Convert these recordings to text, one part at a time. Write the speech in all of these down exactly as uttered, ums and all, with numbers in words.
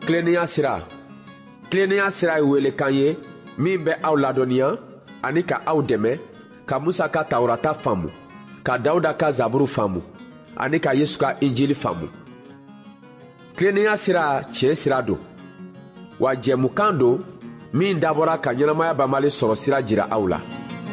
Kileniya sira. Kileniya sira ye welekan ye min bɛ aw ladɔnniya ani ka aw dɛmɛ ka Musa ka Tawurata faamu, ka Dawuda ka Zaburu faamu ani ka Yesu ka Injili faamu. Kileniya sira tiɲɛ sira don, wa jɛmukan don min dabɔra ka ɲɛnamaya banbali sɔrɔ sira jira aw la.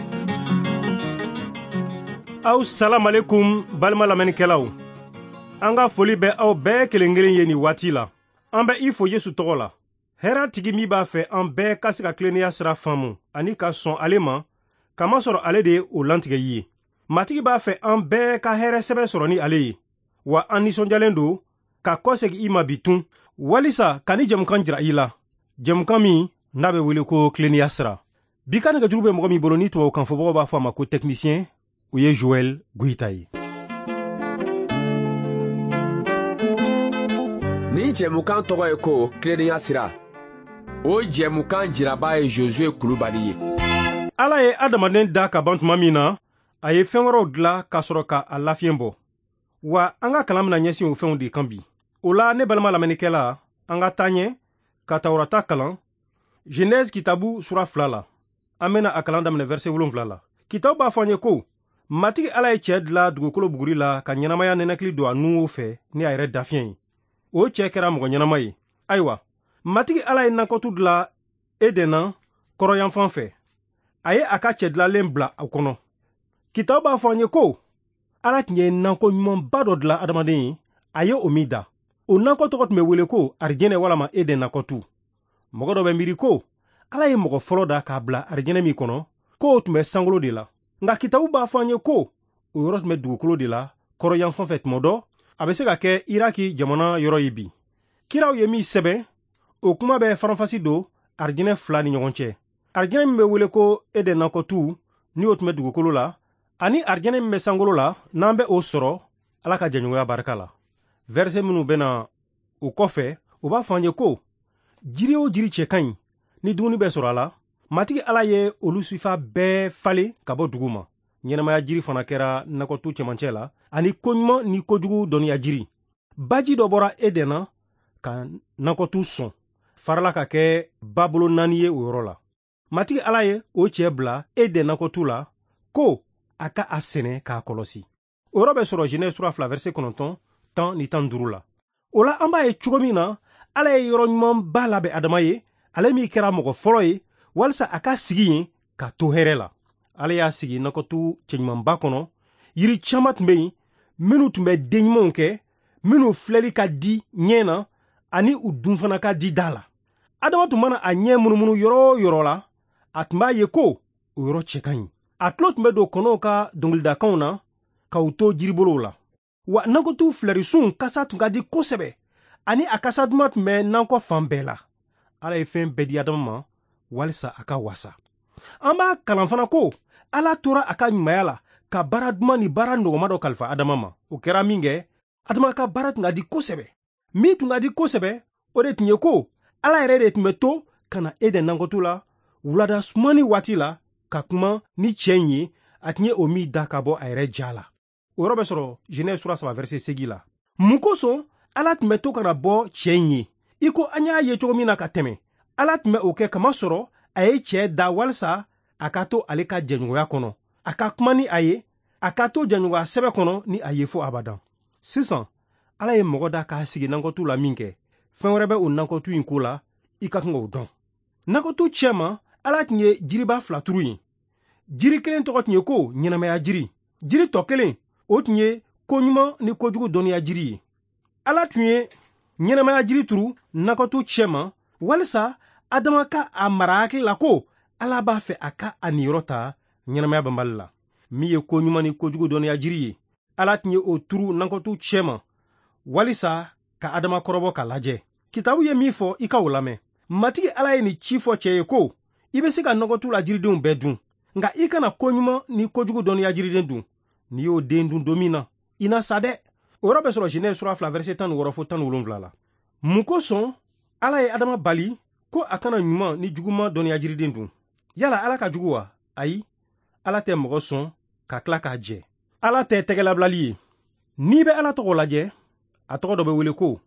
Aw salam alaikum balima lamɛnnikɛlaw. An ka foli bɛ aw bɛɛ kelen kelen ye ni waati la. An bɛ i fo Yesu tɔgɔ la. Hɛrɛ tigi min b'a fɛ an bɛɛ ka se ka kilennenya sira faamu ani ka sɔn ale ma, kamasɔrɔ ale de ye o lantigɛ ye. Matigi b'a fɛ an bɛɛ ka hɛrɛ sɛbɛ sɔrɔ ni ale ye, wa an nisɔndiyalen don ka kɔsegi i ma bi tun, walisa ka ni jɛmukan jira i la. Jɛmukan min n'a bɛ wele ko kilennenya sira. Bi ka nɛgɛjuru bɛ mɔgɔ min bolo ni tubabukan fɔbagaw b'a fɔ a ma ko technicien, o ye Joel Guita ye. Ni jɛmukan tɔgɔ ye ko kilennenya sira. O jɛmukan jiraba ye Josue Kulubali ye. Ala ye adamaden da ka ban tuma min na, a ye fɛn wɛrɛw dilan ka sɔrɔ ka a lafiɲɛ bɔ. Wa an ka kalan bɛna ɲɛsin o fɛnw de kan bi. O la ne balima lamɛnnikɛla, an ka taa ɲɛ ka Tawurata kalan Genèse kitabu sura fila la. An bɛna a kalan daminɛ verset wolonwula la. Kitabu b'a fɔ an ye ko matigi Ala ye cɛ dilan dugukolo buguri la ka ɲɛnamaya nɛnɛkili don a nun fɛ ni a yɛrɛ dafiɲɛ ye. O cɛ kɛra mɔgɔ ɲɛnama ye. Ayiwa, matigi Ala ye nankɔtu dilan Eden na kɔrɔyanfan fɛ. A ye a ka cɛ dilanlen bila a kɔnɔ. Kitabu b'a fɔ an ye ko Ala tun ye nankɔ ɲumanba dɔ dilan adamaden ye, a ye o min da. O nankɔ tɔgɔ tun bɛ wele ko arijɛnɛ walama Eden nankɔtu. Mɔgɔ dɔ bɛ miiri ko Ala ye mɔgɔ fɔlɔ da k'a bila arijɛnɛ min kɔnɔ, ko o tun bɛ sankolo de la. Nka kitabu b'a fɔ an ye ko o yɔrɔ tun bɛ dugukolo de la kɔrɔyanfan fɛ tuma dɔ, a bɛ se ka kɛ Iraki jamana yɔrɔ ye bi. Kiraw ye min sɛbɛn, o kuma bɛ faranfasi don arijɛnɛ fila ni ɲɔgɔn cɛ. Arijɛnɛ min bɛ wele ko Eden nankɔtu ni o tun bɛ dugukolo la, ani arijɛnɛ min bɛ sankolo la n'an bɛ o sɔrɔ Ala ka jɛɲɔgɔnya barika la. Verset minnu bɛna o kɔfɛ, o b'a fɔ an ye ko jiri o jiri cɛ ka ɲi ni dumuni bɛ sɔrɔ a la, matigi Ala ye olu sifa bɛɛ falen ka bɔ dugu ma. Ɲɛnamaya jiri fana kɛra nankɔtu cɛmancɛ la, ani koɲuman ni kojugu dɔnniya jiri. Baji dɔ bɔra Eden na ka nankɔtu sɔn, farala ka kɛ babolo naani ye o yɔrɔ la. Matigi Ala ye o cɛ bila Eden nankɔtu la ko a ka a sɛnɛ k'a kɔlɔsi. O yɔrɔ bɛ sɔrɔ Genèse sura fila verset kɔnɔntɔn, tan ni tan duuru la. O la an b'a ye cogo min na Ala ye yɔrɔ ɲumanba labɛn Adama ye, ale min kɛra mɔgɔ fɔlɔ ye, walisa a ka sigi yen ka to hɛrɛ la. Ale y'a sigi nankɔtu cɛɲumanba kɔnɔ. Yiri caman tun bɛ yen minnu tun bɛ den ɲumanw kɛ, minnu filɛli ka di ɲɛ na, ani u dun fana ka di da la. Adama tun mana a ɲɛ munumunu yɔrɔ o yɔrɔ la, a tun b'a ye ko o yɔrɔ cɛ ka ɲi. A tulo tun bɛ don kɔnɔw ka dɔnkilidakanw na ka u to jiribolow la. Wa nankɔtu filɛrisun kasa tun ka di kosɛbɛ, ani a kasa duman tun bɛ nankɔ fan bɛɛ la. Ala ye fɛn bɛɛ di Adama ma walisa a ka wasa. An b'a kalan fana ko Ala tora a ka ɲumanya la ka baara duman ni baara nɔgɔma dɔ kalifa Adama ma. O kɛra min kɛ, Adama ka baara tun ka di kosɛbɛ. Min tun ka di kosɛbɛ, o de tun ye ko Ala yɛrɛ de tun bɛ to ka na Eden nankɔtu la wulada sumani waati la ka kuma ni cɛ in ye, a tun ye o min da ka bɔ a yɛrɛ ja la. O yɔrɔ bɛ sɔrɔ Genèse sura saba verset segin la. Mun kosɔn Ala tun bɛ to ka na bɔ cɛ in ye? I ko an y'a ye cogo min na ka tɛmɛ. Ala tun bɛ o kɛ kamasɔrɔ a ye cɛ da walisa a ka to ale ka jɛɲɔgɔnya kɔnɔ, a ka kuma ni a ye, a ka to jɛɲɔgɔnya sɛbɛ kɔnɔ ni a ye fo abadan. Sisan Ala ye mɔgɔ da k'a sigi nankɔtu la min kɛ, fɛn wɛrɛ bɛ o nankɔtu in ko la, i ka kan k'o dɔn. Nankɔtu cɛ ma Ala tun ye jiriba fila turu yen. Jiri kelen tɔgɔ tun ye ko ɲɛnamaya jiri. Jiri tɔ kelen, o tun ye koɲuman ni kojugu dɔnniya jiri ye. Ala tun ye ɲɛnamaya jiri turu nankɔtu cɛ ma walisa Adama ka a mara hakili la ko Ala b'a fɛ a ka a niyɔrɔ ta ɲɛnamaya banbali la. Min ye koɲuman ni kojugu dɔnniya jiri ye, Ala tun ye o turu nankɔtu cɛ ma walisa ka Adama kɔrɔbɔ ka lajɛ. Kitabu ye min fɔ i ka o lamɛn. Matigi Ala ye nin ci fɔ cɛ ye ko i bɛ se ka nankɔtu la jiridenw bɛɛ dun, nka i kana koɲuman ni kojugu dɔnniya jiriden dun. N'i y'o den dun don min na, i na sa dɛ. O yɔrɔ bɛ sɔrɔ Genèse sura fila verset tan ni wɔɔrɔ fo tan ni wolonwula la. Mun kosɔn Ala ye Adama bali ko a kana ɲuman ni juguman dɔnniya jiriden dun? Yala Ala ka jugu wa? Ayi, Ala tɛ mɔgɔ sɔn ka tila k'a jɛ. Ala tɛ tɛgɛlabilali ye. N'i bɛ Ala tɔgɔ lajɛ, a tɔgɔ dɔ bɛ wele ko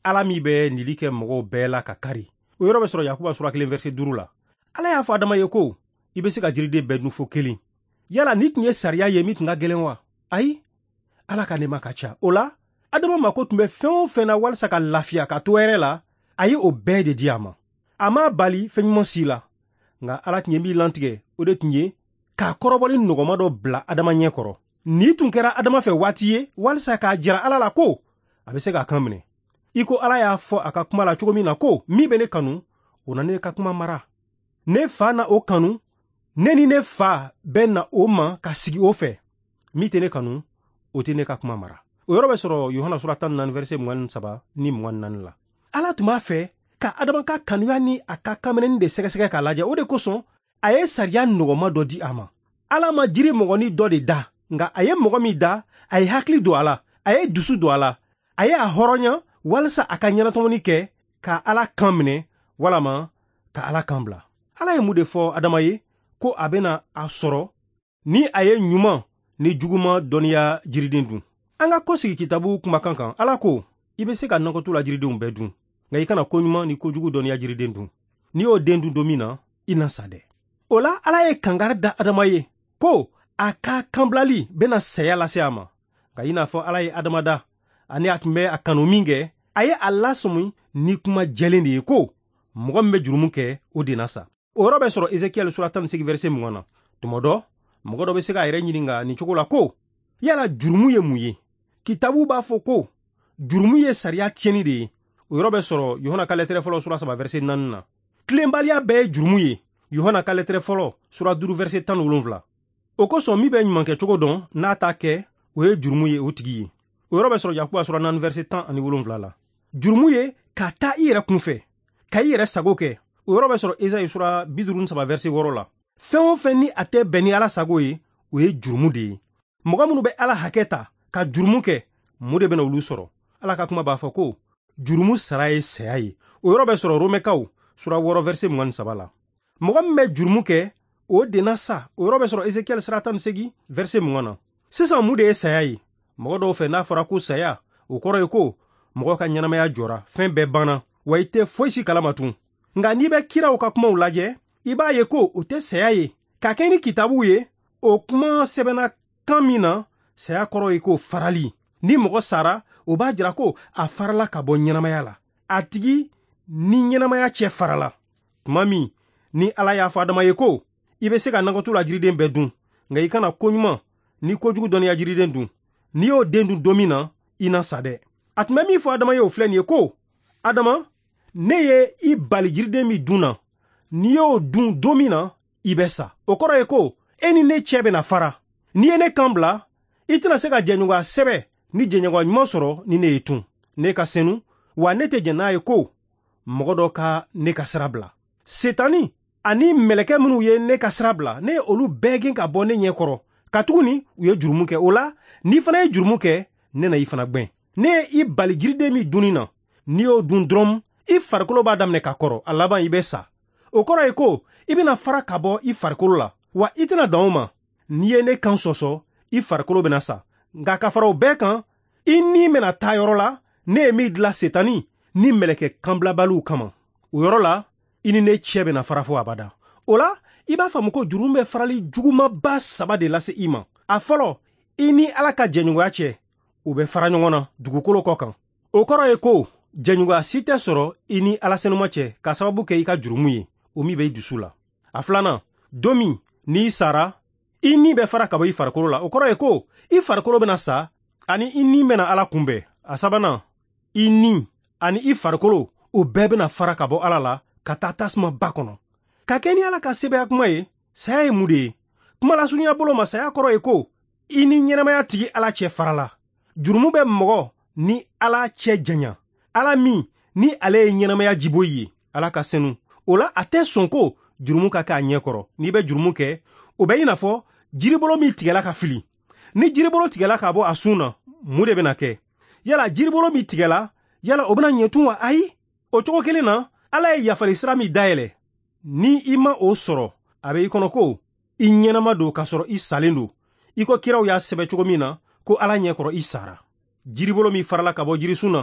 ala mi be nili kɛ mɔgɔw bɛɛ la ka kari. O yɔrɔ bɛ sɔrɔ Yakuba sura kelen verset duuru la. Ala y'a fɔ Adama ye ko i bɛ se ka jiriden bɛɛ dun fo kelen. Yala ni tun ye sariya ye min tun ka gɛlɛn wa? Ayi, ala ka nɛɛma ka ca. O la Adama mako tun bɛ fɛn o fɛn na walasa ka lafiya ka to hɛrɛ la, a ye o bɛɛ de di a ma. A m'a bali fɛn ɲuman si la, nka ala tun ye min lantigɛ o de tun ye k'a kɔrɔbɔli nɔgɔma dɔ bila Adama ɲɛ kɔrɔ. Ni tun kɛra Adama fɛ waati ye walasa k'a jira ala la ko a bɛ se k'a kan minɛ. I ko ala y'a fɔ a ka kuma la cogo min na ko min bɛ ne kanu o na ne ka kuma mara. Ne fa na o kanu, ne ni ne fa bɛ na o ma ka sigi o fɛ. Min tɛ ne kanu o tɛ ne ka kuma mara. O yɔrɔ bɛ sɔrɔ Yohana sura tan ni naani verset mugan ni saba ni mugan ni naani la. Ala tun b'a fɛ ka Adama ka kanuya ni a ka kanminɛni de sɛgɛsɛgɛ k'a lajɛ. O de kosɔn a ye sariya nɔgɔma dɔ di a ma. Ala ma jiri mɔgɔni dɔ de da, nka a ye mɔgɔ min da, a ye hakili don a la, a ye dusu don a la, a ye a hɔrɔnya walasa a ka ɲɛnatɔmɔni kɛ ka ala kan minɛ walama ka ala kan bila. Ala ye mun de fɔ Adama ye ko a bɛna a sɔrɔ ni a ye ɲuman ni juguma dɔnniya jiriden dun. An ka kɔsigi kitabu kumakan kan, ala ko i bɛ se ka nɔgɔtu la jiridenw bɛɛ dun, nka i kana ko ɲuman ni ko jugu dɔnniya jiriden dun. N'i y'o den dun don min na, i na sa dɛ. O la ala ye kangari da Adama ye ko a ka kanbilali bɛna saya lase a ma. Nka i n'a fɔ ala ye Adama da ani a tun bɛ a kanu min kɛ, a ye a lasɔmi ni kuma jɛlen de ye ko mɔgɔ min bɛ jurumu kɛ o de na sa. O yɔrɔ bɛ sɔrɔ Ezekiel sura tan ni seegin verset mugan na. Tuma dɔ mɔgɔ dɔ bɛ se k'a yɛrɛ ɲininka nin cogo la ko yala jurumu ye mun ye? Kitabu b'a fɔ ko jurumu ye sariya tiɲɛni de ye. O yɔrɔ bɛ sɔrɔ Yohana ka lettre fɔlɔ sura saba verset naani na. Tilenbaliya bɛɛ ye jurumu ye. Yohana ka lettre fɔlɔ sura duuru verset tan ni wolonwula. O kosɔn min bɛ ɲuman kɛ cogo dɔn n'a t'a kɛ o ye jurumu ye o tigi ye. O yɔrɔ bɛ sɔrɔ Yakuba sura naani verset tan ani wolonwula la. Jurumu ye ka taa i yɛrɛ kunfɛ, ka i yɛrɛ sago kɛ. O yɔrɔ bɛ sɔrɔ Esayi sura bi duuru ni saba verset wɔɔrɔ la. Fɛn o fɛn ni a tɛ bɛn ni ala sago ye, o ye jurumu de ye. Mɔgɔ minnu bɛ ala hakɛ ta ka jurumu kɛ, mun de bɛna olu sɔrɔ? Ala ka kuma b'a fɔ ko jurumu sara ye saya ye. O yɔrɔ bɛ sɔrɔ Romɛkaw sura wɔɔrɔ verset mugan ni saba la. Mɔgɔ min bɛ jurumu kɛ, o de na sa. O yɔrɔ bɛ sɔrɔ Ezekiel sura tan ni seegin verset mugan na. Sisan mun de ye saya ye? Mɔgɔ dɔw fɛ n'a fɔra ko saya, o kɔrɔ ye ko mɔgɔ ka ɲɛnamaya jɔra, fɛn bɛɛ banna, wa i tɛ foyi si kalama tun. Nka n'i bɛ kiraw ka kumaw lajɛ, i b'a ye ko o tɛ saya ye. Ka kɛ ni kitabu ye, o kuma sɛbɛnna kan min na, saya kɔrɔ ye ko farali. Ni mɔgɔ sara, o b'a jira ko a farala ka bɔ ɲɛnamaya la. A tigi ni ɲɛnamaya cɛ farala. Tuma min ni ala y'a fɔ Adama ye ko i bɛ se ka nɔgɔtu la jiriden bɛɛ dun, nka i kana ko ɲuman ni kojugu dɔnniya jiriden dun. N'i y'o den dun don min na, i na sa dɛ. A tun bɛ min fɔ Adama ye o filɛ nin ye ko Adama, ne ye i bali jiriden min dun na, n'i y'o dun don min na, i bɛ sa. O kɔrɔ ye ko e ni ne cɛ bɛna fara. N'i ye ne kan bila, i tɛna se ka jɛɲɔgɔnya sɛbɛ ni jɛɲɔgɔnya ɲuman sɔrɔ ni ne ye tun. Ne ka senu, wa ne tɛ jɛn n'a ye ko mɔgɔ dɔ ka ne ka sira bila. Setani ani mɛlɛkɛ minnu ye ne ka sira bila, ne ye olu bɛɛ gɛn ka bɔ ne ɲɛ kɔrɔ. Ka tuguni u ye jurumu kɛ. O la n'i fana ye jurumu kɛ, ne na i fana gwɛn. Ne ye i bali jiriden min dunni na, n'i y'o dun dɔrɔn i farikolo b'a daminɛ ka kɔrɔ, a laban i bɛ sa. O kɔrɔ ye ko i bɛna fara ka bɔ i farikolo la, wa i tɛna dan o ma. N'i ye ne kan sɔsɔ, i farikolo bɛna sa. Nka ka fara o bɛɛ kan, i ni bɛna taa yɔrɔ la, ne ye min dilan Setani ni mɛlɛkɛ kanbilabaliw kama. O yɔrɔ la, i ni ne cɛ bɛna fara fo abada. O la, i b'a faamu ko jurumu bɛ farali jugumaba saba de lase i ma. A fɔlɔ, i ni ala ka jɛɲɔgɔnya cɛ, u bɛ fara ɲɔgɔn na dugukolo kɔ kan. O kɔrɔ ye ko jɛɲɔgɔnya si tɛ sɔrɔ i ni ala senuma cɛ ka sababu kɛ i ka jurumu ye, o min bɛ i dusu la. A filanan, don min n'i sara, i ni bɛ fara ka bɔ i farikolo la. O kɔrɔ ye ko i farikolo bɛna sa ani i ni bɛna ala kunbɛn. A sabanan, i ni ani i farikolo o bɛɛ bɛna fara ka bɔ ala la ka taa tasuma ba kɔnɔ. Ka kɛ ni ala ka sɛbɛya kuma ye, saya ye mun de ye? Kuma lasurunya bolo ma, saya kɔrɔ ye ko i ni ɲɛnamaya tigi ala cɛ farala. Jurumu bɛ mɔgɔ ni ala cɛ janya. Ala min ni ale ye ɲɛnamaya jibo ye, ala ka senu. O la a tɛ sɔn ko jurumu ka kɛ a ɲɛ kɔrɔ. N'i bɛ jurumu kɛ, o bɛ i n'a fɔ jiribolo min tigɛla ka fili. Ni jiribolo tigɛla ka bɔ a sun na, mun de bɛna kɛ? Yala jiribolo min tigɛla, yala o bɛna ɲɛ tun wa? Ayi. O cogo kelen na, ala ye yafali sira min dayɛlɛ. Ni i ma o sɔrɔ, a bɛ i kɔnɔ ko i ɲɛnama don k'a sɔrɔ i salen don. I ko kiraw y'a sɛbɛ cogo min na, ko ala ɲɛ kɔrɔ i sara. Jiribolo min farala ka bɔ jirisun na,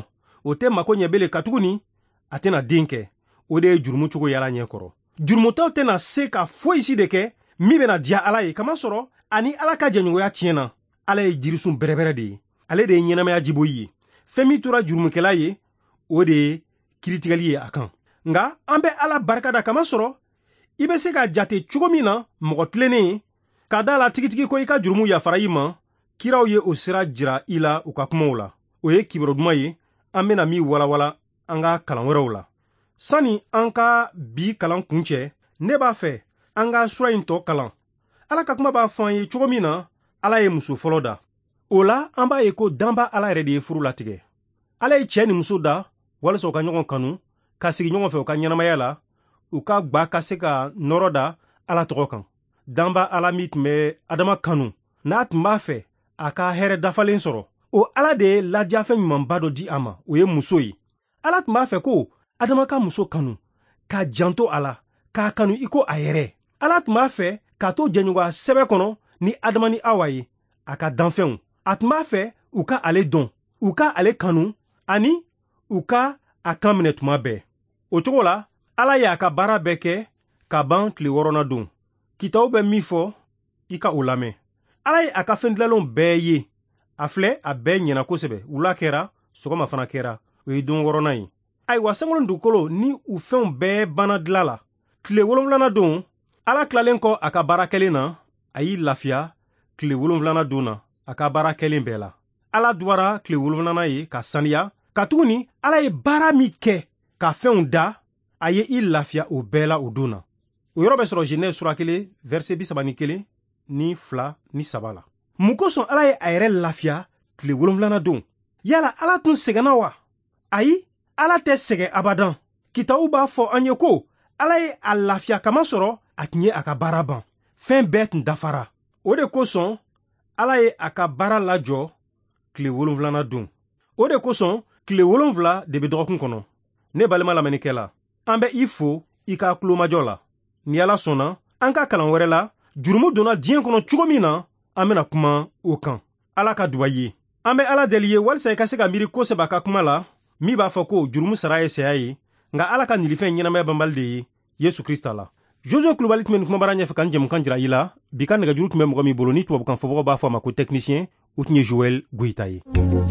o tɛ mako ɲɛbele ka tuguni a tɛna den kɛ. O de ye jurumu cogo yala ɲɛ kɔrɔ. Jurumutaw tɛna se ka foyisi de kɛ min bɛna diya Ala ye, kamasɔrɔ ani Ala ka jɛɲɔgɔnya tiɲɛna. Ala ye jirisun bɛrɛbɛrɛ de ye. Ale de ye ɲɛnamaya jiboyi ye. Fɛn min tora jurumukɛla ye, o de ye kiritigɛli ye a kan. Nga an bɛ Ala barikada kamasɔrɔ i bɛ se ka jate cogo min na mɔgɔ tilennen ka da la tigitigi ko i ka jurumu yafara i ma, kiraw ye o sira jira i la u ka kumaw la. O ye kibaro duman ye, an bɛna min walawala an ka kalan wɛrɛw la. Sani an ka bi kalan kun cɛ, ne b'a fɛ an ka sura in tɔ kalan. Ala ka kuma b'a fɔ an ye cogo min na Ala ye muso fɔlɔ da. O la an b'a ye ko danba Ala yɛrɛ de ye furu latigɛ. Ala ye cɛ ni muso da walasa u ka ɲɔgɔn kanu, ka sigi ɲɔgɔn fɛ u ka ɲɛnamaya la, u ka gba ka se ka nɔrɔ da Ala tɔgɔ kan. Danba Ala min tun bɛ Adama kanu, n'a tun b'a fɛ a ka hɛrɛ dafalen sɔrɔ, o Ala de ye ladiyafɛn ɲumanba dɔ di a ma, o ye muso ye. Ala tun b'a fɛ ko Adama ka muso kanu, ka janto a la, k'a kanu i ko a yɛrɛ. Ala tun b'a fɛ k'a to jɛɲɔgɔnya sɛbɛ kɔnɔ ni Adama ni Awa ye, a ka danfɛnw. A tun b'a fɛ u ka ale dɔn, u ka ale kanu, ani u ka a kan minɛ tuma bɛɛ. O cogo la, Ala ye a ka baara bɛɛ kɛ ka ban tile wɔɔrɔnan don. Kitabu bɛ min fɔ, i ka o lamɛn. Ala ye a ka fɛndilanenw bɛɛ ye. A filɛ, a bɛɛ ɲɛna kosɛbɛ. Wula kɛra, sɔgɔma fana kɛra. O ye don wɔɔrɔnan ye. Ayiwa, sankolo dugukolo ni u fɛnw bɛɛ banna dilan la. Tile wolonwulanan don, Ala tilalen kɔ a ka baara kɛlen na, a y'i lafiya tile wolonwulanan don na a ka baara kɛlen bɛɛ la. Ala dubara tile wolonwulanan ye ka saniya, ka tuguni Ala ye baara min kɛ ka fɛnw da, a ye i lafiya o bɛɛ la o don na. O yɔrɔ bɛ sɔrɔ Genèse sura kelen verset bi saba ni kelen ni fila ni saba la. Mun kosɔn Ala ye a yɛrɛ lafiya tile wolonwulanan don? Yala Ala tun sɛgɛnna wa? Ayi, Ala tɛ sɛgɛn abadan. Kitabu b'a fɔ an ye ko Ala ye a lafiya kamasɔrɔ a tun ye a ka baara ban. Fɛn bɛɛ tun dafara. O de kosɔn Ala ye a ka baara lajɔ tile wolonwulanan don. O de kosɔn tile wolonwula de bɛ dɔgɔkun kɔnɔ. Ne balima lamɛnnikɛla, an bɛ i fo i ka kulomajɔ la. Ni Ala sɔnna, an ka kalan wɛrɛ la, jurumu donna diɲɛ kɔnɔ cogo min na, an bɛna kuma o kan. Ala ka duwawu ye. An bɛ Ala deli ye walisa i ka se ka miiri kosɛbɛ a ka kuma la, min b'a fɔ ko jurumu sara ye saya ye, nka Ala ka nilifɛn ɲɛnamaya banbali de ye Yesu Krista la. Josué Kulubali tun bɛ nin kumabara ɲɛfɛ ka n jɛmukan jira i la. Bi ka nɛgɛjuru tun bɛ mɔgɔ min bolo ni tubabukan fɔbagaw b'a fɔ a ma ko technicien, o tun ye Joël Goyita ye.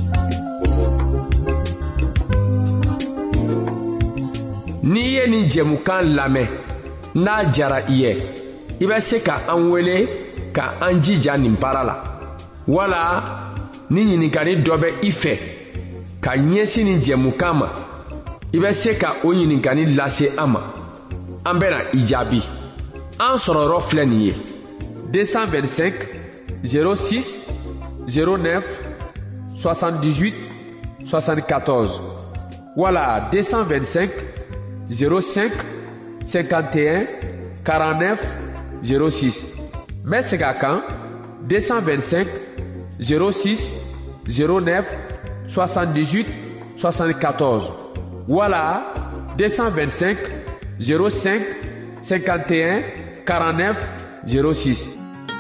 N'i ye nin jɛmukan lamɛn n'a jara i ye, i bɛ se ka an wele ka an jija nin baara la, wala ni ɲininkali dɔ bɛ i fɛ ka ɲɛsin nin jɛmukan ma, i bɛ se ka o ɲininkali lase an ma, an bɛna i jaabi. An sɔrɔyɔrɔ filɛ nin ye deux cent vingt-cinq zéro six zéro neuf soixante-dix-huit soixante-quatorze wala deux cent vingt-cinq zéro cinq cinquante et un quarante-neuf zéro six. N bɛ segin a kan deux cent vingt-cinq zéro six zéro neuf soixante-dix-huit soixante-quatorze wala deux cent vingt-cinq zéro cinq cinquante et un quarante-neuf zéro six.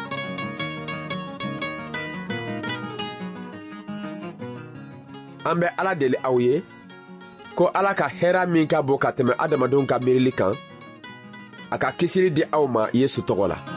An bɛ Ala deli aw ye ko Ala ka hɛra min ka bon ka tɛmɛ adamadenw ka miirili kan, a ka kisili di aw ma Yesu tɔgɔ la.